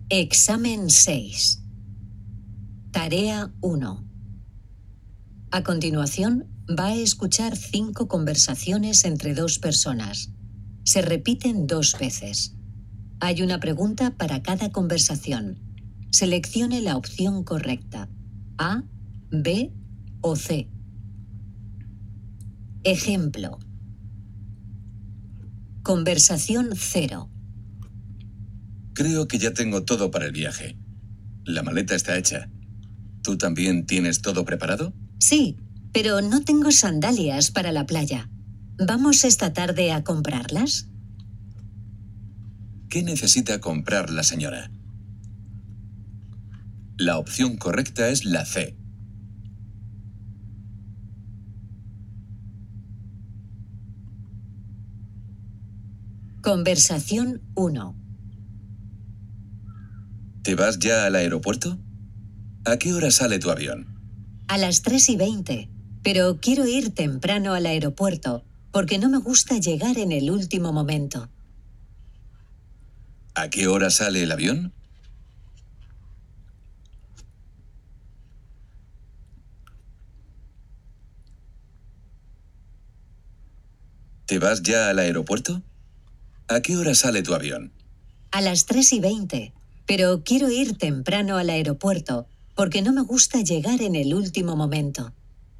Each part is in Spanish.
Examen 6. Tarea 1. A continuación, va a escuchar 5 conversaciones entre 2 personas. Se repiten 2 veces. Hay una pregunta para cada conversación. Seleccione la opción correcta. A, B o C. Ejemplo. Conversación 0. Creo que ya tengo todo para el viaje. La maleta está hecha. ¿Tú también tienes todo preparado? Sí, pero no tengo sandalias para la playa. ¿Vamos esta tarde a comprarlas? ¿Qué necesita comprar la señora? La opción correcta es la C. Conversación 1. ¿Te vas ya al aeropuerto? ¿A qué hora sale tu avión? A las 3:20, pero quiero ir temprano al aeropuerto porque no me gusta llegar en el último momento. ¿A qué hora sale el avión? ¿Te vas ya al aeropuerto? ¿A qué hora sale tu avión? A las 3:20, pero quiero ir temprano al aeropuerto porque no me gusta llegar en el último momento.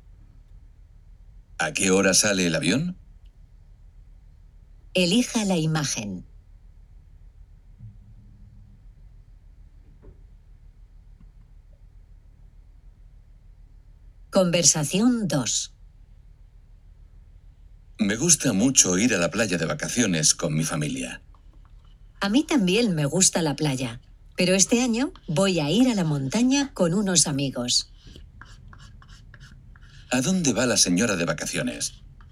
¿A qué hora sale el avión? Elija la imagen. Conversación 2. Me gusta mucho ir a la playa de vacaciones con mi familia. A mí también me gusta la playa, pero este año voy a ir a la montaña con unos amigos. ¿A dónde va la señora de vacaciones?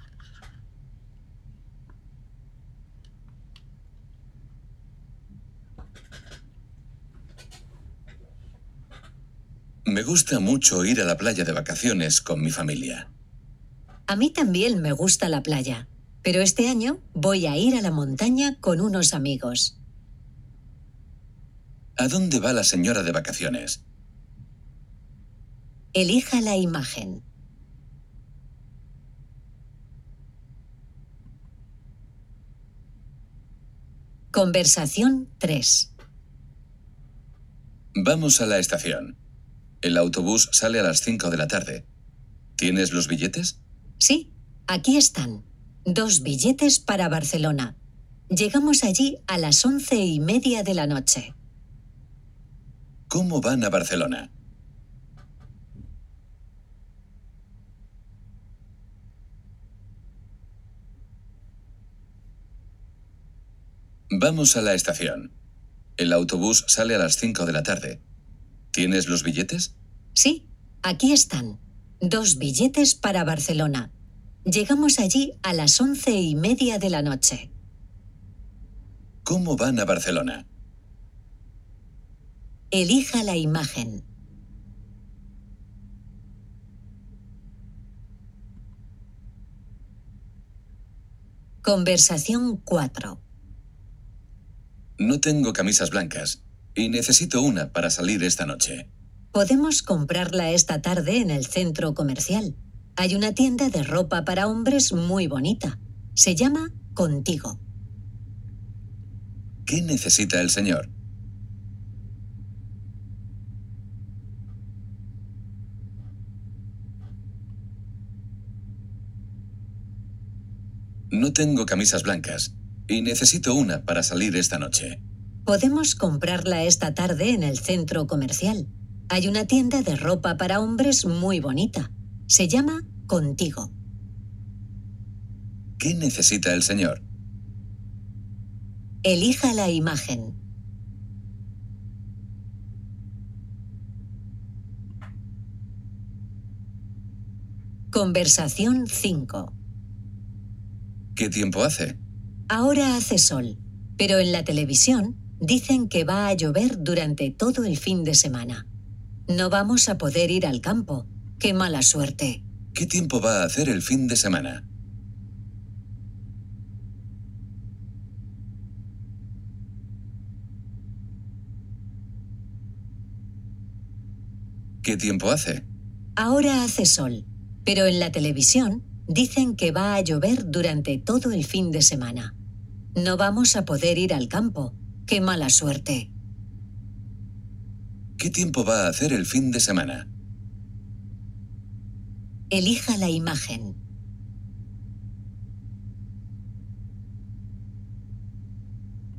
Me gusta mucho ir a la playa de vacaciones con mi familia. A mí también me gusta la playa, pero este año voy a ir a la montaña con unos amigos. ¿A dónde va la señora de vacaciones? Elija la imagen. Conversación 3. Vamos a la estación. El autobús sale a las 5 de la tarde. ¿Tienes los billetes? Sí, aquí están. 2 billetes para Barcelona. Llegamos allí a las 11:30 de la noche. ¿Cómo van a Barcelona? Vamos a la estación. El autobús sale a las 5 de la tarde. ¿Tienes los billetes? Sí, aquí están. 2 billetes para Barcelona. Llegamos allí a las 11:30 de la noche. ¿Cómo van a Barcelona? Elija la imagen. Conversación 4. No tengo camisas blancas y necesito una para salir esta noche. Podemos comprarla esta tarde en el centro comercial. Hay una tienda de ropa para hombres muy bonita. Se llama Contigo. ¿Qué necesita el señor? No tengo camisas blancas y necesito una para salir esta noche. Podemos comprarla esta tarde en el centro comercial. Hay una tienda de ropa para hombres muy bonita. Se llama Contigo. ¿Qué necesita el señor? Elija la imagen. Conversación 5. ¿Qué tiempo hace? Ahora hace sol, pero en la televisión dicen que va a llover durante todo el fin de semana. No vamos a poder ir al campo. ¡Qué mala suerte! ¿Qué tiempo va a hacer el fin de semana? ¿Qué tiempo hace? Ahora hace sol, pero en la televisión dicen que va a llover durante todo el fin de semana. No vamos a poder ir al campo. ¡Qué mala suerte! ¿Qué tiempo va a hacer el fin de semana? Elija la imagen.